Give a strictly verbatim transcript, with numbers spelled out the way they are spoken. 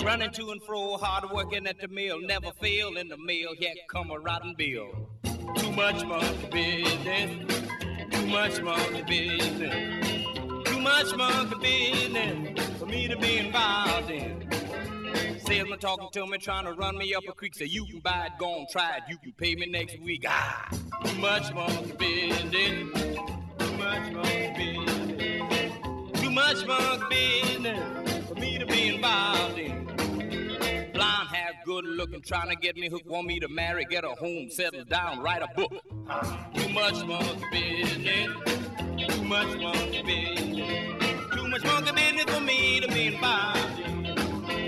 Running to and fro, hard working at the mill, never fail in the mill, here come a rotten bill. Too much monkey business, too much monkey business, too much monkey business for me to be involved in. Salesman talking to me, trying to run me up a creek, say you can buy it, go on, try it, you can pay me next week. Ah, too much monkey business, too much monkey business, too much monkey business for me to be involved in. Blonde hair, good looking, trying to get me hooked, want me to marry, get a home, settle down, write a book. Too much monkey business, too much monkey business, too much monkey business for me to be involved in.